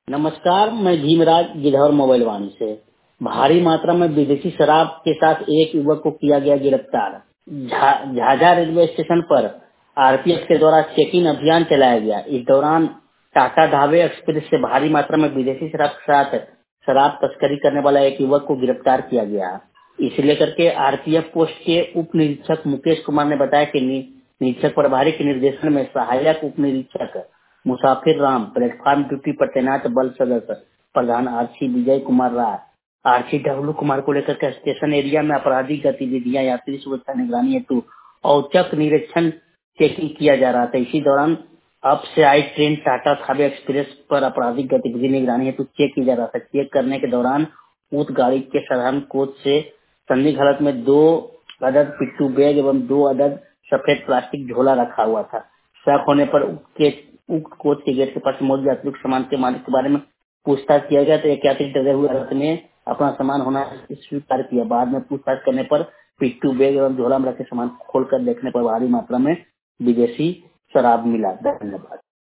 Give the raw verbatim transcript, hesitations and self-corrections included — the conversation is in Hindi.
नमस्कार, मैं भीमराज गिद्धौर मोबाइल वाणी से। भारी मात्रा में विदेशी शराब के साथ एक युवक को किया गया गिरफ्तार। झा- झाझा रेलवे स्टेशन पर आरपीएफ के द्वारा चेकिंग अभियान चलाया गया। इस दौरान टाटा ढाबे एक्सप्रेस से भारी मात्रा में विदेशी शराब के साथ शराब तस्करी करने वाला एक युवक को गिरफ्तार किया गया। इसे लेकर के आरपीएफ पोस्ट के उप निरीक्षक मुकेश कुमार ने बताया कि नि- निरीक्षक प्रभारी के निर्देशन में सहायक उप निरीक्षक मुसाफिर राम प्लेटफॉर्म ड्यूटी पर तैनात बल सदस्य प्रधान RC Vijay Kumar Rai RC W Kumar को लेकर के स्टेशन एरिया में आपराधिक गतिविधियां यात्री सुरक्षा निगरानी हेतु औचक निरीक्षण चेकिंग किया जा रहा था। इसी दौरान अब से आई ट्रेन टाटा थावे एक्सप्रेस पर आपराधिक गतिविधि निगरानी हेतु चेक किया जा रहा था। चेक करने के दौरान उक्त गाड़ी के साधारण कोच से संदिग्ध हालत में दो अदद पिट्ठू बैग एवं दो अदद सफेद प्लास्टिक झोला रखा हुआ था। शक होने पर उक्त के उक्त कोच के गेट के पास मौजूद यात्रियों के सामान के मालिक के बारे में पूछताछ किया गया तो एक यात्री डरे हुए हालत में अपना सामान होना स्वीकार किया। बाद में पूछताछ करने पर पिट्ठू बैग एवं झोला में रखे सामान खोलकर देखने पर भारी मात्रा में विदेशी शराब मिला। धन्यवाद।